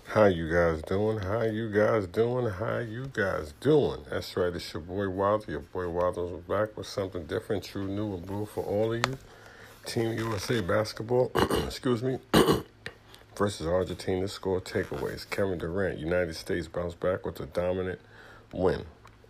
How you guys doing? How you guys doing? How you guys doing? That's right, it's your boy Wilder. Your boy Wilder's back with something different, true, new, and blue for all of you. Team USA basketball, excuse me, versus Argentina score takeaways. Kevin Durant, United States bounced back with a dominant win.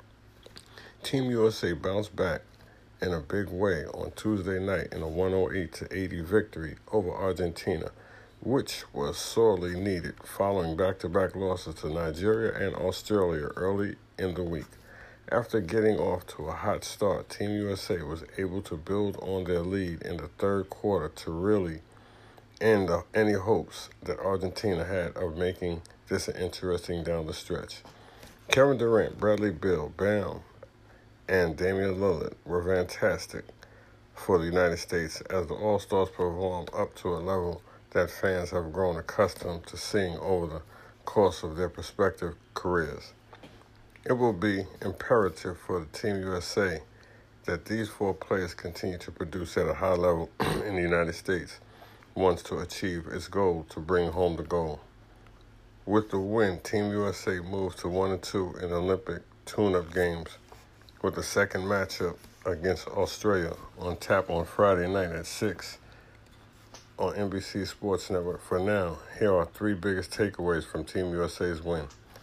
Team USA bounced back in a big way on Tuesday night in a 108-80 victory over Argentina, which was sorely needed following back-to-back losses to Nigeria and Australia early in the week. After getting off to a hot start, Team USA was able to build on their lead in the third quarter to really end any hopes that Argentina had of making this an interesting down the stretch. Kevin Durant, Bradley Beal, Bam, and Damian Lillard were fantastic for the United States as the All-Stars performed up to a level that fans have grown accustomed to seeing over the course of their respective careers. It will be imperative for the Team USA that these four players continue to produce at a high level in the United States wants to achieve its goal to bring home the gold. With the win, Team USA moves to 1-2 in Olympic tune-up games, with the second matchup against Australia on tap on Friday night at 6 on NBC Sports Network. For now, here are three biggest takeaways from Team USA's win.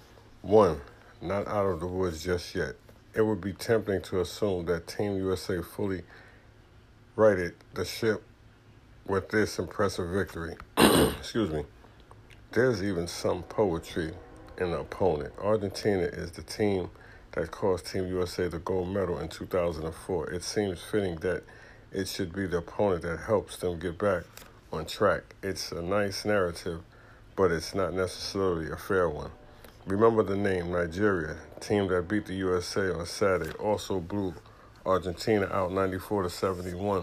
1. Not out of the woods just yet. It would be tempting to assume that Team USA fully righted the ship with this impressive victory. Excuse me. There's even some poetry in the opponent. Argentina is the team that cost Team USA the gold medal in 2004. It seems fitting that it should be the opponent that helps them get back on track. It's a nice narrative, but it's not necessarily a fair one. Remember the name Nigeria, team that beat the USA on Saturday, also blew Argentina out 94-71.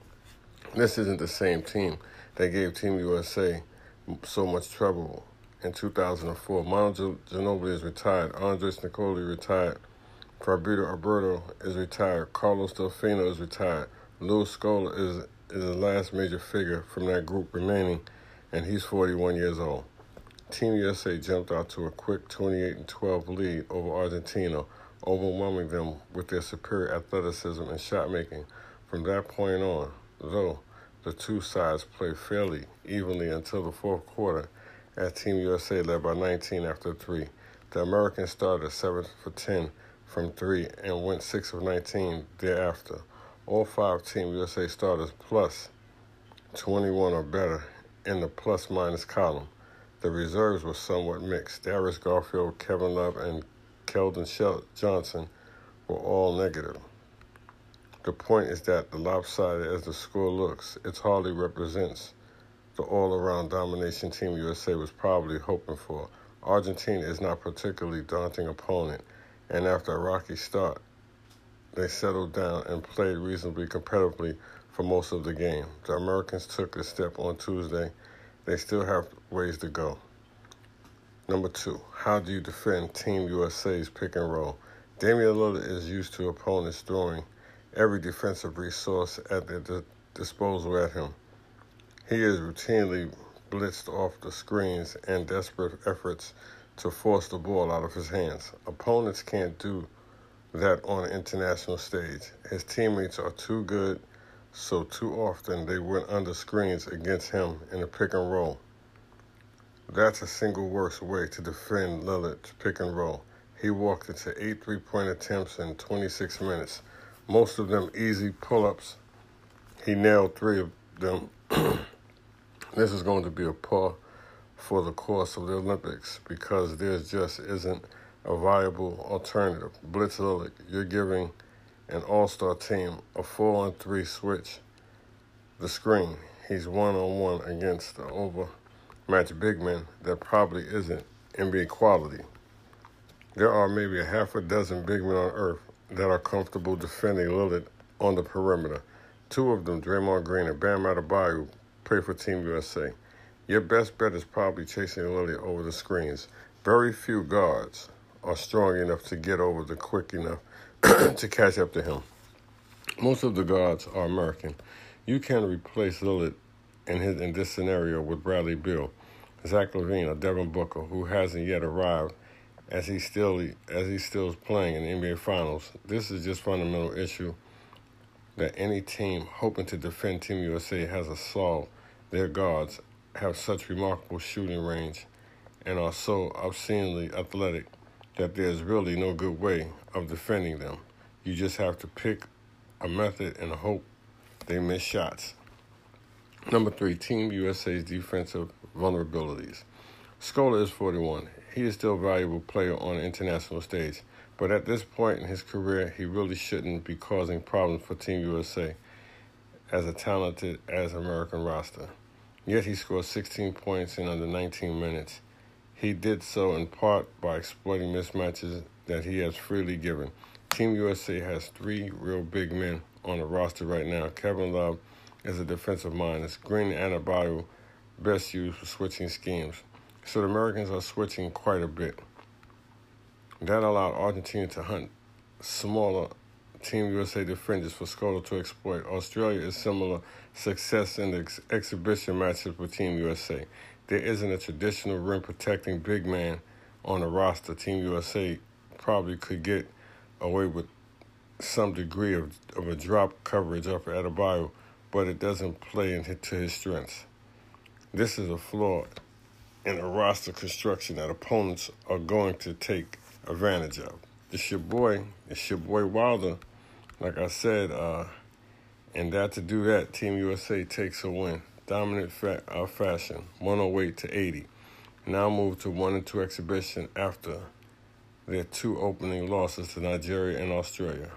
This isn't the same team that gave Team USA so much trouble in 2004. Manu Ginobili is retired. Andres Nicoli retired. Fabio Alberto is retired. Carlos Delfino is retired. Luis Scola is the last major figure from that group remaining, and he's 41 years old. Team USA jumped out to a quick 28-12 lead over Argentina, overwhelming them with their superior athleticism and shot making. From that point on, though, the two sides played fairly evenly until the fourth quarter, as Team USA led by 19 after 3. The Americans started 7 for 10 from 3 and went 6 of 19 thereafter. All five Team USA starters plus 21 or better in the plus-minus column. The reserves were somewhat mixed. Darius Garfield, Kevin Love, and Keldon Johnson were all negative. The point is that the lopsided as the score looks, it hardly represents the all-around domination Team USA was probably hoping for. Argentina is not a particularly daunting opponent, and after a rocky start, they settled down and played reasonably competitively for most of the game. The Americans took a step on Tuesday. They still have ways to go. Number 2, how do you defend Team USA's pick and roll? Damian Lillard is used to opponents throwing every defensive resource at their disposal at him. He is routinely blitzed off the screens and desperate efforts to force the ball out of his hands. Opponents can't do that on an international stage. His teammates are too good, so too often they went under screens against him in a pick and roll. That's a single worst way to defend Lillard's pick and roll. He walked into 8 3-point attempts in 26 minutes, most of them easy pull-ups. He nailed 3 of them. This is going to be a par for the course of the Olympics because there just isn't a viable alternative. Blitz Lillard, you're giving an all-star team a 4-on-3 switch the screen. He's one-on-one against the overmatched big man that probably isn't NBA quality. There are maybe a half a dozen big men on earth that are comfortable defending Lillard on the perimeter. 2 of them, Draymond Green and Bam Adebayo, play for Team USA. Your best bet is probably chasing Lillard over the screens. Very few guards are strong enough to get over the quick enough to catch up to him. Most of the guards are American. You can replace Lillard in this scenario with Bradley Beal. Zach LaVine or Devin Booker, who hasn't yet arrived as he still is playing in the NBA Finals. This is just a fundamental issue that any team hoping to defend Team USA has to solve. Their guards have such remarkable shooting range and are so obscenely athletic that there's really no good way of defending them. You just have to pick a method and hope they miss shots. Number 3, Team USA's defensive vulnerabilities. Scola is 41. He is still a valuable player on the international stage, but at this point in his career, he really shouldn't be causing problems for Team USA as talented as American roster. Yet he scored 16 points in under 19 minutes. He did so in part by exploiting mismatches that he has freely given. Team USA has 3 real big men on the roster right now. Kevin Love is a defensive mind. It's Green and Adebayo best used for switching schemes. So the Americans are switching quite a bit. That allowed Argentina to hunt smaller Team USA defenders for Scola to exploit. Australia is similar success in the exhibition matchups with Team USA. There isn't a traditional rim-protecting big man on the roster. Team USA probably could get away with some degree of a drop coverage off of Adebayo, but it doesn't play into his strengths. This is a flaw in a roster construction that opponents are going to take advantage of. It's your boy Wilder, like I said, and to do that, Team USA takes a win. Dominant fashion, 108-80. Now move to 1-2 exhibition after their 2 opening losses to Nigeria and Australia.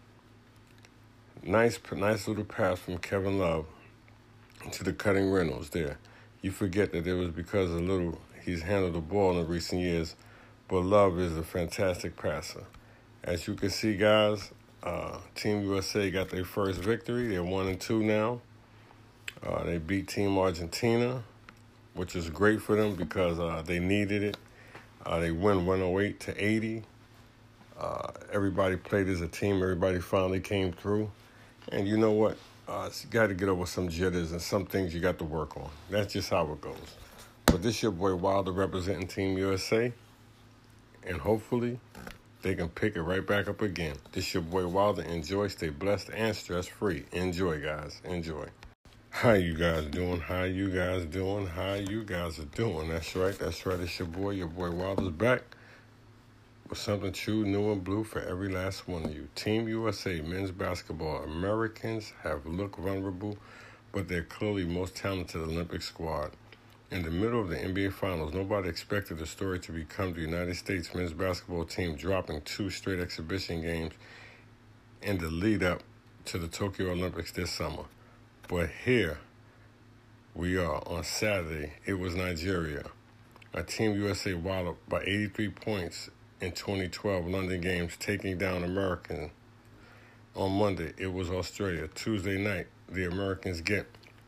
Nice little pass from Kevin Love to the cutting Reynolds there. You forget that it was because of little he's handled the ball in recent years, but Love is a fantastic passer. As you can see, guys, Team USA got their first victory. They're 1-2 now. They beat Team Argentina, which is great for them because they needed it. They win 108-80. Everybody played as a team. Everybody finally came through. And you know what? You got to get over some jitters and some things you got to work on. That's just how it goes. But this your boy Wilder representing Team USA. And hopefully they can pick it right back up again. This your boy Wilder. Enjoy, stay blessed, and stress-free. Enjoy, guys. Enjoy. How you guys doing? How you guys doing? How you guys are doing? That's right. It's your boy Wilder's back with something true, new, and blue for every last one of you. Team USA men's basketball. Americans have looked vulnerable, but they're clearly most talented Olympic squad. In the middle of the NBA Finals, nobody expected the story to become the United States men's basketball team dropping 2 straight exhibition games in the lead-up to the Tokyo Olympics this summer. But here we are on Saturday. It was Nigeria. Our Team USA walloped by 83 points in 2012 London Games, taking down Americans. On Monday, it was Australia. Tuesday night, the Americans get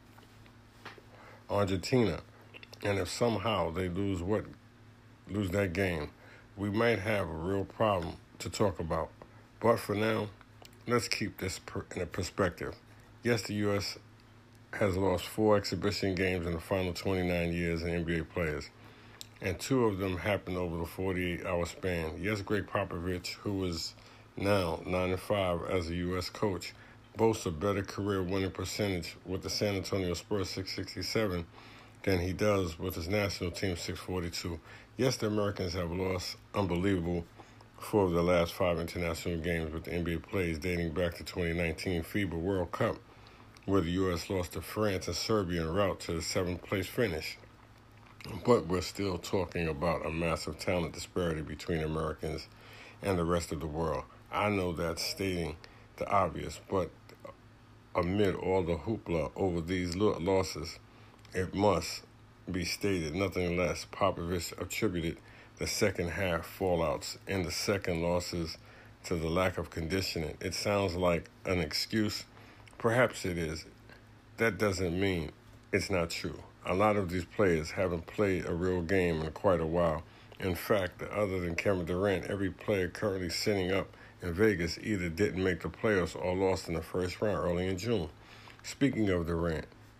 Argentina. And if somehow they lose that game, we might have a real problem to talk about. But for now, let's keep this in a perspective. Yes, the U.S. has lost 4 exhibition games in the final 29 years in NBA players, and 2 of them happened over the 48-hour span. Yes, Greg Popovich, who is now 9-5 as a U.S. coach, boasts a better career winning percentage with the San Antonio Spurs 667 than he does with his national team 642. Yes, the Americans have lost unbelievable 4 of the last 5 international games with the NBA players dating back to 2019 FIBA World Cup, where the U.S. lost to France and Serbia en route to the 7th-place finish. But we're still talking about a massive talent disparity between Americans and the rest of the world. I know that's stating the obvious, but amid all the hoopla over these losses, it must be stated nothing less. Popovich attributed the second half fallouts and the second losses to the lack of conditioning. It sounds like an excuse. Perhaps it is. That doesn't mean it's not true. A lot of these players haven't played a real game in quite a while. In fact, other than Kevin Durant, every player currently sitting up in Vegas either didn't make the playoffs or lost in the first round early in June. Speaking of Durant,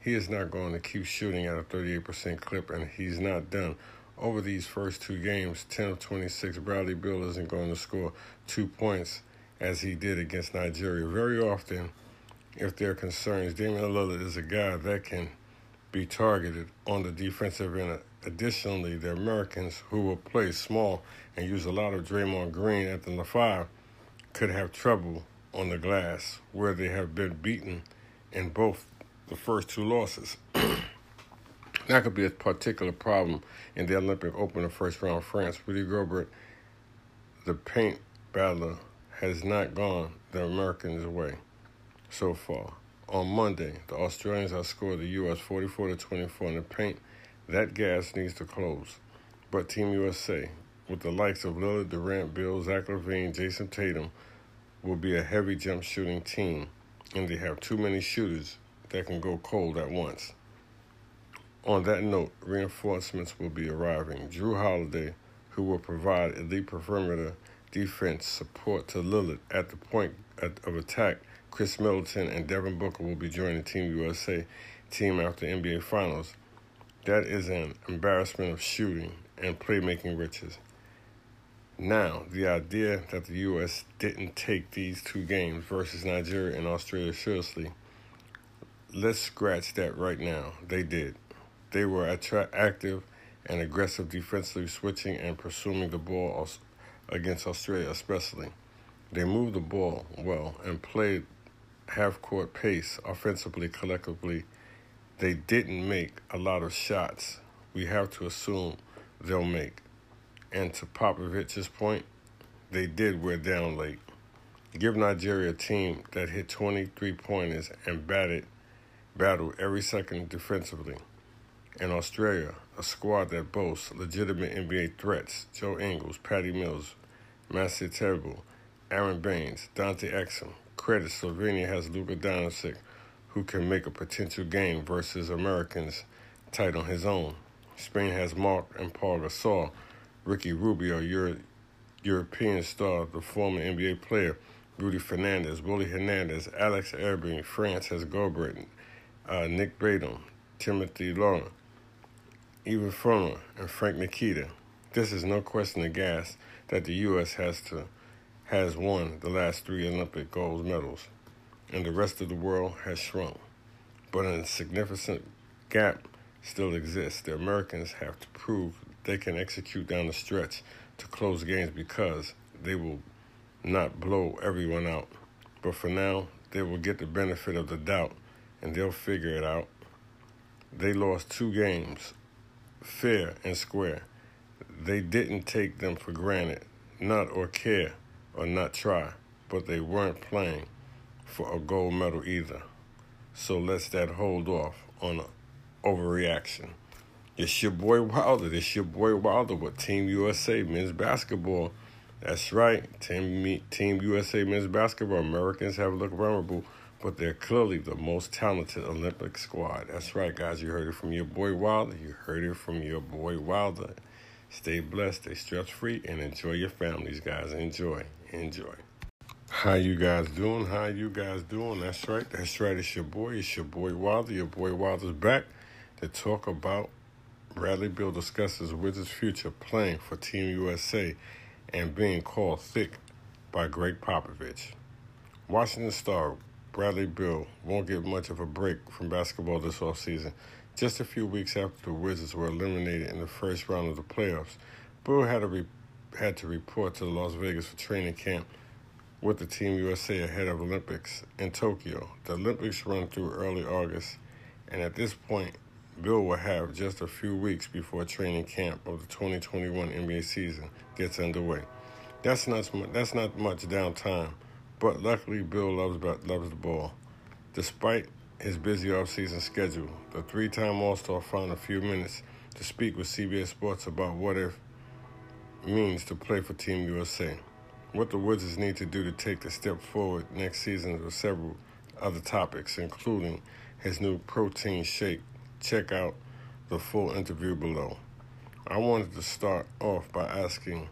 He is not going to keep shooting at a 38% clip, and he's not done. Over these first two games, 10 of 26, Bradley Beal isn't going to score 2 points as he did against Nigeria. Very often, if there are concerns, Damian Lillard is a guy that can be targeted on the defensive end. Additionally, the Americans, who will play small and use a lot of Draymond Green at the 5, could have trouble on the glass, where they have been beaten in both the first two losses. That could be a particular problem in the Olympic Open of first round France. Rudy Gobert, the paint battler, has not gone the Americans' way so far. On Monday, the Australians outscored the U.S. 44-24 in the paint. That gas needs to close. But Team USA, with the likes of Lillard, Durant, Beal, Zach LaVine, Jason Tatum, will be a heavy jump shooting team, and they have too many shooters that can go cold at once. On that note, reinforcements will be arriving. Jrue Holiday, who will provide elite perimeter defense support to Lillard at the point of attack. Chris Middleton and Devin Booker will be joining Team USA team after NBA Finals. That is an embarrassment of shooting and playmaking riches. Now, the idea that the U.S. didn't take these two games versus Nigeria and Australia seriously, let's scratch that right now. They did. They were active and aggressive defensively, switching and pursuing the ball against Australia especially. They moved the ball well and played half-court pace offensively collectively. They didn't make a lot of shots. We have to assume they'll make. And to Popovich's point, they did wear down late. Give Nigeria a team that hit 23-pointers and battled every second defensively. And Australia, a squad that boasts legitimate NBA threats: Joe Ingles, Patty Mills, Massey Terrible, Aaron Baines, Dante Exum. Credit Slovenia has Luka Doncic, who can make a potential game versus Americans tight on his own. Spain has Marc and Paul Gasol, Ricky Rubio, European star, the former NBA player, Rudy Fernandez, Willie Hernandez, Alex Irving. France has Gobert, Nick Batum, Timothy Laurent, Evan Fournier, and Frank Nikita. This is no question of gas that the U.S. has won the last 3 Olympic gold medals, and the rest of the world has shrunk. But a significant gap still exists. The Americans have to prove they can execute down the stretch to close games, because they will not blow everyone out. But for now, they will get the benefit of the doubt, and they'll figure it out. They lost 2 games, fair and square. They didn't take them for granted, not or care or not try, but they weren't playing for a gold medal either. So let's that hold off on an overreaction. It's your boy Wilder. It's your boy Wilder with Team USA men's basketball. That's right, Team USA men's basketball. Americans have looked vulnerable, but they're clearly the most talented Olympic squad. That's right, guys. You heard it from your boy Wilder. You heard it from your boy Wilder. Stay blessed, stay stress-free, and enjoy your families, guys. Enjoy. How you guys doing? That's right. It's your boy Wilder. Your boy Wilder's back to talk about Bradley Beal discusses Wizards' future playing for Team USA and being called thick by Greg Popovich. Washington star Bradley Beal won't get much of a break from basketball this offseason. Just a few weeks after the Wizards were eliminated in the first round of the playoffs, Beal had to report to Las Vegas for training camp with the Team USA ahead of Olympics in Tokyo. The Olympics run through early August, and at this point, Beal will have just a few weeks before training camp of the 2021 NBA season gets underway. That's not much downtime, but luckily Beal loves the ball. Despite his busy off-season schedule, the 3-time All-Star found a few minutes to speak with CBS Sports about what it means to play for Team USA, what the Wizards need to do to take the step forward next season, with several other topics, including his new protein shake. Check out the full interview below. I wanted to start off by asking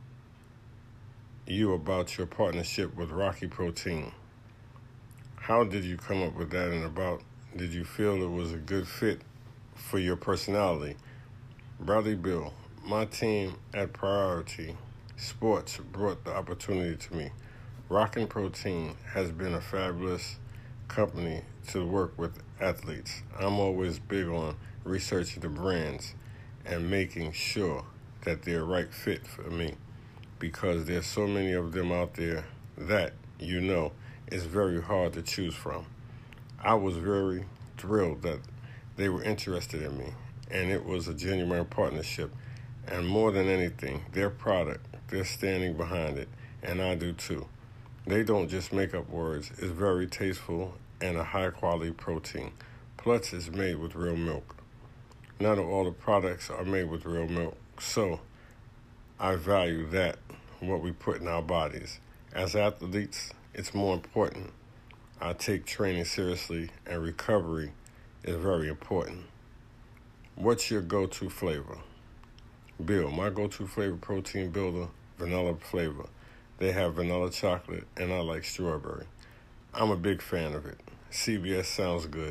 you about your partnership with Rocky Protein. How did you come up with that, and about Did you feel it was a good fit for your personality? Bradley Bill, my team at Priority Sports brought the opportunity to me. Rockin' Protein has been a fabulous company to work with athletes. I'm always big on researching the brands and making sure that they're right fit for me because there's so many of them out there that, it's very hard to choose from. I was very thrilled that they were interested in me, and it was a genuine partnership. And more than anything, their product, they're standing behind it, and I do too. They don't just make up words. It's very tasteful and a high-quality protein. Plus, it's made with real milk. Not all the products are made with real milk, so I value that, what we put in our bodies. As athletes, it's more important. I take training seriously, and recovery is very important. What's your go-to flavor? Bill, my go-to flavor protein builder, vanilla flavor. They have vanilla chocolate, and I like strawberry. I'm a big fan of it. CBS sounds good.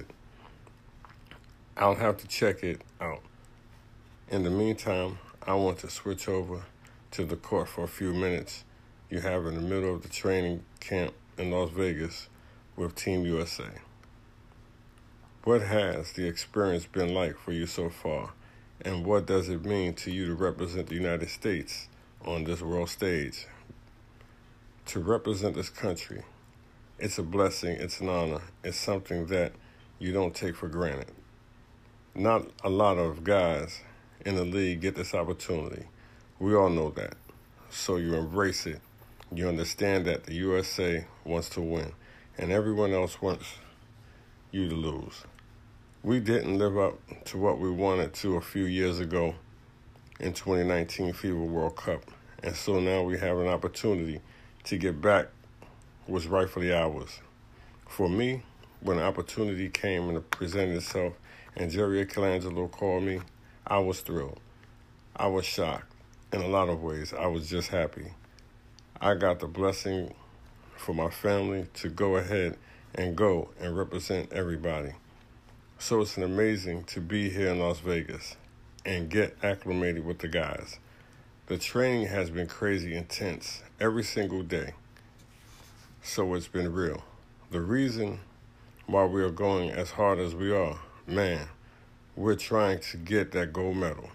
I'll have to check it out. In the meantime, I want to switch over to the court for a few minutes you have in the middle of the training camp in Las Vegas with Team USA. What has the experience been like for you so far, and what does it mean to you to represent the United States on this world stage? To represent this country, it's a blessing, it's an honor, it's something that you don't take for granted. Not a lot of guys in the league get this opportunity. We all know that. So you embrace it. You understand that the USA wants to win, and everyone else wants you to lose. We didn't live up to what we wanted to a few years ago in 2019 FIBA World Cup, and so now we have an opportunity to get back what's rightfully ours. For me, when the opportunity came and it presented itself and Jerry Colangelo called me, I was thrilled. I was shocked. In a lot of ways, I was just happy. I got the blessing for my family to go ahead and go and represent everybody. So it's amazing to be here in Las Vegas and get acclimated with the guys. The training has been crazy intense every single day. So it's been real. The reason why we are going as hard as we are, we're trying to get that gold medal.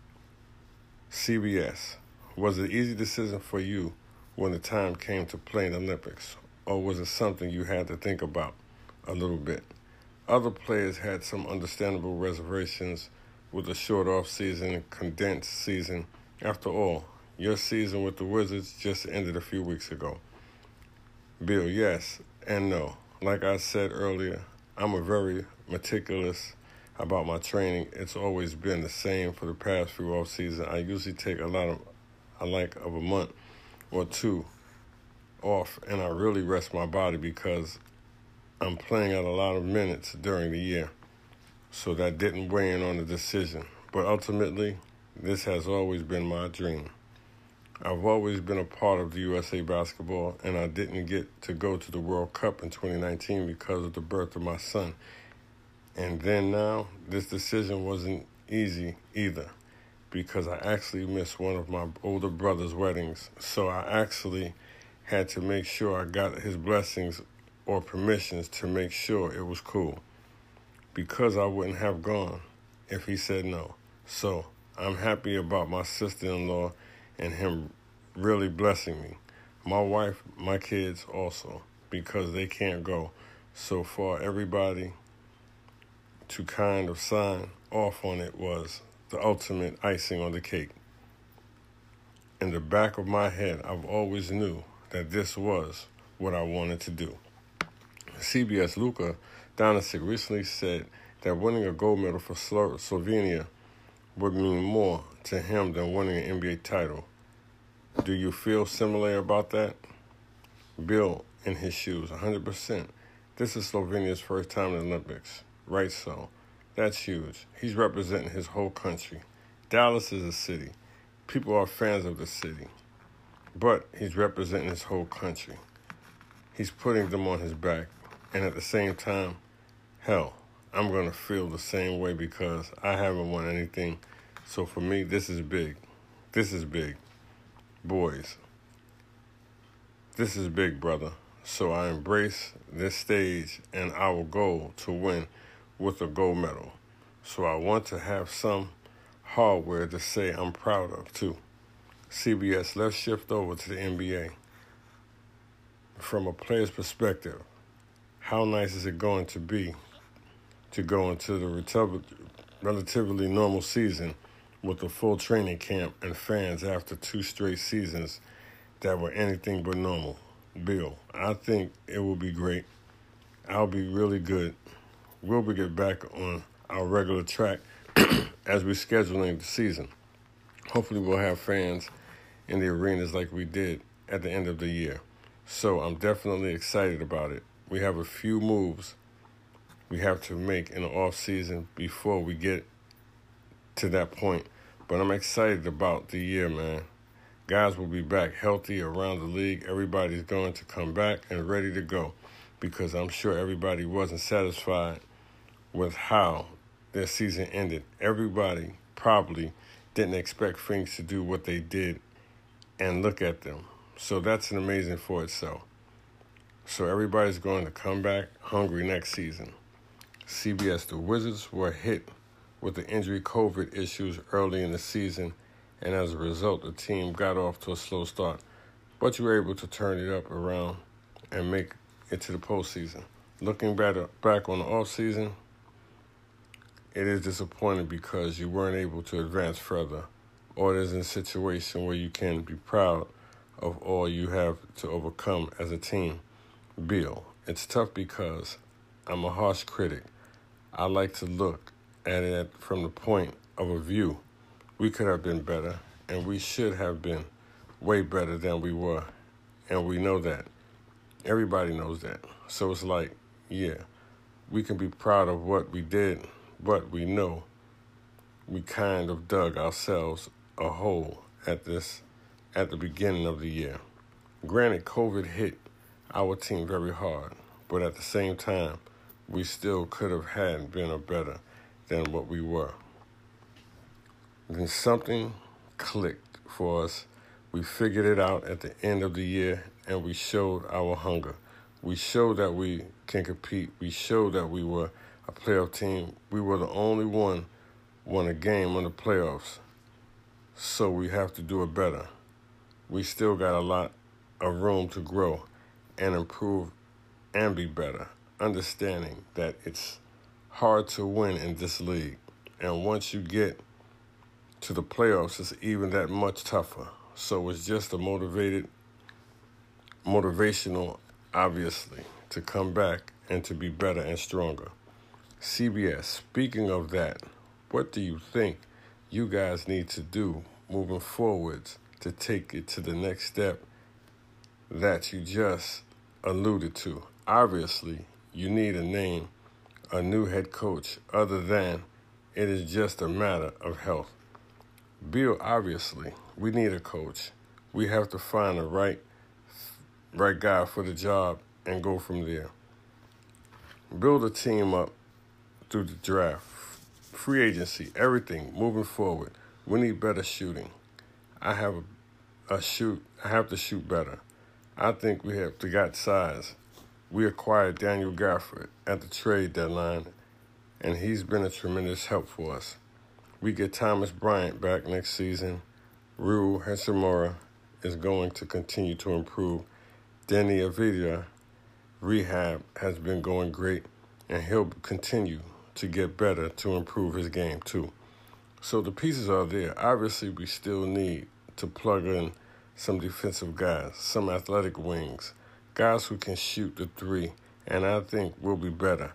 CBS, was it an easy decision for you when the time came to play in the Olympics, or was it something you had to think about a little bit? Other players had some understandable reservations with a short off-season, condensed season. After all, your season with the Wizards just ended a few weeks ago. Bill, yes and no. Like I said earlier, I'm a very meticulous about my training. It's always been the same for the past few off seasons. I usually take a month or two off, and I really rest my body because I'm playing at a lot of minutes during the year. So that didn't weigh in on the decision. But ultimately, this has always been my dream. I've always been a part of the USA basketball, and I didn't get to go to the World Cup in 2019 because of the birth of my son. And then now, this decision wasn't easy either because I actually missed one of my older brother's weddings. So I actually had to make sure I got his blessings or permissions to make sure it was cool because I wouldn't have gone if he said no. So I'm happy about my sister-in-law and him really blessing me. My wife, my kids also, because they can't go. So for everybody to kind of sign off on it was the ultimate icing on the cake. In the back of my head, I've always knew that this was what I wanted to do. CBS Luka Doncic recently said that winning a gold medal for Slovenia would mean more to him than winning an NBA title. Do you feel similar about that? Bill, in his shoes, 100%. This is Slovenia's first time in the Olympics. Right, so that's huge. He's representing his whole country. Dallas is a city. People are fans of the city. But he's representing his whole country. He's putting them on his back. And at the same time, hell, I'm going to feel the same way because I haven't won anything. So for me, this is big. This is big. Boys, this is big, brother. So I embrace this stage and our goal to win with a gold medal. So I want to have some hardware to say I'm proud of, too. CBS, let's shift over to the NBA. From a player's perspective, how nice is it going to be to go into the relatively normal season with a full training camp and fans after 2 straight seasons that were anything but normal? Bill, I think it will be great. I'll be really good. We'll get back on our regular track as we're scheduling the season. Hopefully we'll have fans in the arenas like we did at the end of the year. So I'm definitely excited about it. We have a few moves we have to make in the off season before we get to that point. But I'm excited about the year, man. Guys will be back healthy around the league. Everybody's going to come back and ready to go because I'm sure everybody wasn't satisfied with how their season ended. Everybody probably didn't expect Phoenix to do what they did, and look at them. So that's an amazing for itself. So everybody's going to come back hungry next season. CBS, the Wizards were hit with the injury COVID issues early in the season, and as a result, the team got off to a slow start. But you were able to turn it up around and make it to the postseason. Looking back on the offseason, it is disappointing because you weren't able to advance further, or it is in a situation where you can be proud of all you have to overcome as a team. Bill, it's tough because I'm a harsh critic. I like to look at it from the point of a view. We could have been better, and we should have been way better than we were, and we know that. Everybody knows that. So it's like, yeah, we can be proud of what we did, but we know we kind of dug ourselves a hole at the beginning of the year. Granted, COVID hit our team very hard, but at the same time, we still could have been better than what we were. Then something clicked for us. We figured it out at the end of the year, and we showed our hunger. We showed that we can compete. We showed that we were a playoff team. We were the only one won a game in the playoffs, so we have to do it better. We still got a lot of room to grow and improve and be better, understanding that it's hard to win in this league. And once you get to the playoffs, it's even that much tougher. So it's just a motivational, obviously, to come back and to be better and stronger. CBS, speaking of that, what do you think you guys need to do moving forwards to take it to the next step that you just alluded to? Obviously, you need a name, a new head coach, other than it is just a matter of health. Bill, obviously, we need a coach. We have to find the right guy for the job and go from there. Build a team up through the draft, free agency, everything moving forward. We need better shooting. I have to shoot better. I think we have got size. We acquired Daniel Gafford at the trade deadline, and he's been a tremendous help for us. We get Thomas Bryant back next season. Rui Hachimura is going to continue to improve. Deni Avdija rehab has been going great, and he'll continue to get better to improve his game too. So the pieces are there. Obviously, we still need to plug in some defensive guys, some athletic wings, guys who can shoot the three, and I think we'll be better.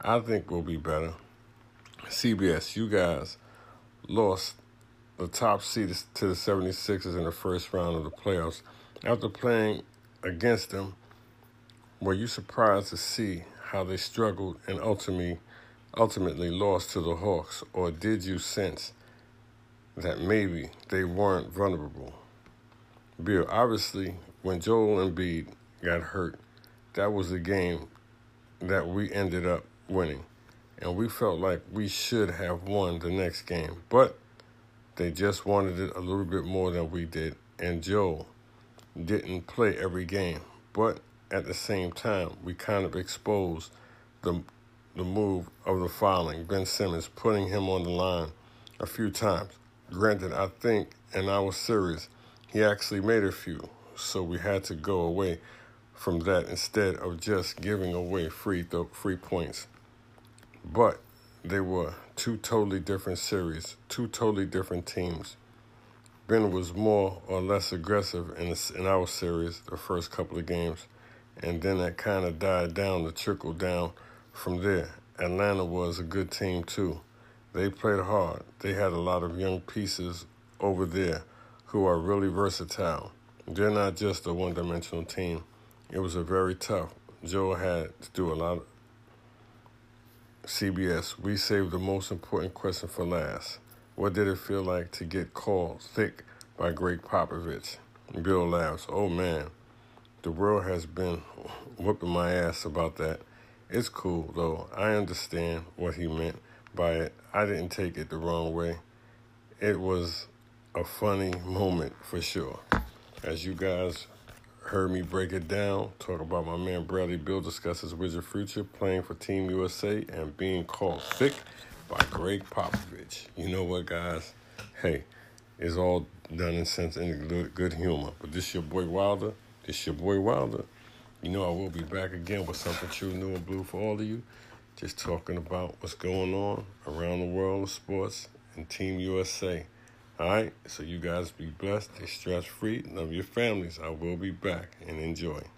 CBS, you guys lost the top seed to the 76ers in the first round of the playoffs. After playing against them, were you surprised to see how they struggled and ultimately lost to the Hawks, or did you sense that maybe they weren't vulnerable? Bill, obviously, when Joel Embiid got hurt, that was the game that we ended up winning. and we felt like we should have won the next game. But they just wanted it a little bit more than we did, and Joe didn't play every game. But at the same time, we kind of exposed the move of the fouling, Ben Simmons, putting him on the line a few times. Granted, I think in our series, he actually made a few, so we had to go away from that instead of just giving away free points. But they were two totally different series, two totally different teams. Ben was more or less aggressive in our series the first couple of games, and then that kind of died down to trickle down from there. Atlanta was a good team too. They played hard. They had a lot of young pieces over there who are really versatile. They're not just a one-dimensional team. It was a very tough. Joe had to do a lot of CBS. We saved the most important question for last. What did it feel like to get called thick by Greg Popovich? Bill laughs. Oh, man, the world has been whooping my ass about that. It's cool, though. I understand what he meant by it. I didn't take it the wrong way. It was a funny moment for sure. As you guys heard me break it down, talk about my man Bradley Beal discusses Wizard future, playing for Team USA, and being called thick by Greg Popovich. You know what, guys? Hey, it's all done in sense and good humor. But this your boy Wilder. You know I will be back again with something true, new, and blue for all of you. Just talking about what's going on around the world of sports and Team USA. All right? So you guys be blessed, stay stress-free, love your families. I will be back, and enjoy.